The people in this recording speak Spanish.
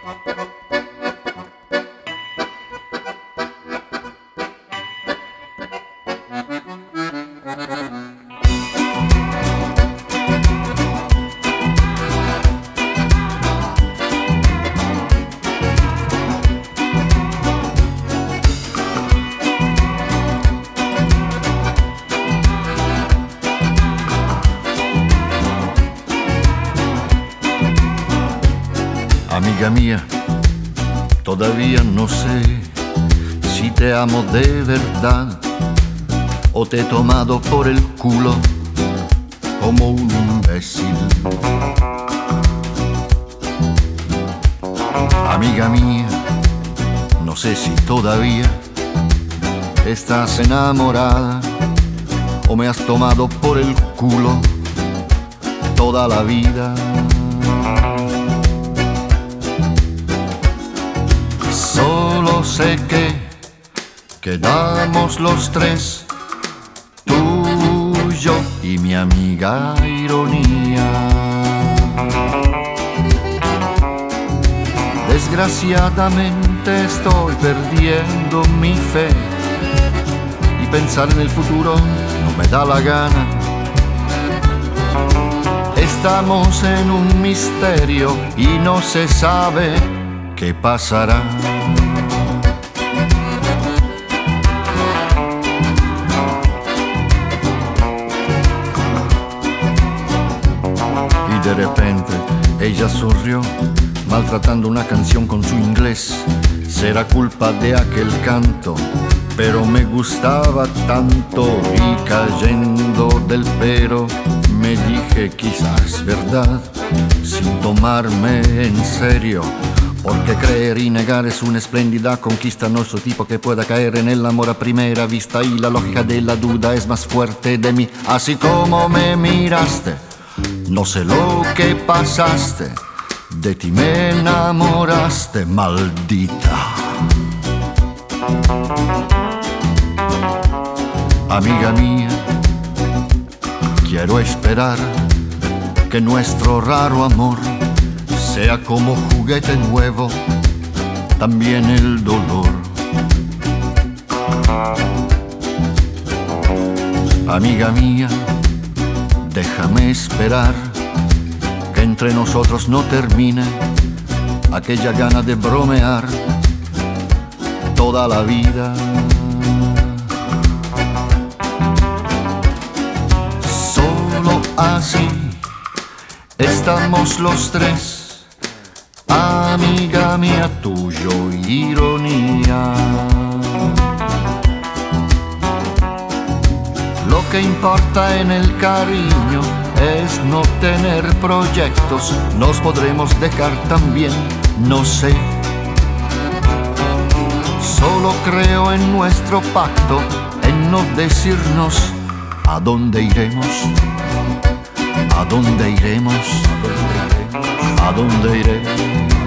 Amiga mía, todavía no sé si te amo de verdad o te he tomado por el culo como un imbécil. Amiga mía, no sé si todavía estás enamorada o me has tomado por el culo toda la vida. Solo sé que quedamos los tres, tú, yo y mi amiga Ironía. Desgraciadamente estoy perdiendo mi fe y pensar en el futuro no me da la gana. Estamos en un misterio y no se sabe qué pasará. Y de repente ella sonrió, maltratando una canción con su inglés. Será culpa de aquel canto, pero me gustaba tanto. Y cayendo del pero me dije quizás verdad, sin tomarme en serio, porque creer y negar es una espléndida conquista. No soy tipo que pueda caer en el amor a primera vista, y la lógica de la duda es más fuerte de mí. Así como me miraste, no sé lo que pasaste, de ti me enamoraste, maldita. Amiga mía, quiero esperar que nuestro raro amor sea como juguete nuevo, también el dolor. Amiga mía, déjame esperar que entre nosotros no termine aquella gana de bromear toda la vida. Solo así estamos los tres, amiga mía, tuyo Ironía. Lo que importa en el cariño es no tener proyectos. Nos podremos dejar también, no sé. Solo creo en nuestro pacto, en no decirnos a dónde iremos, a dónde iremos, a dónde iremos.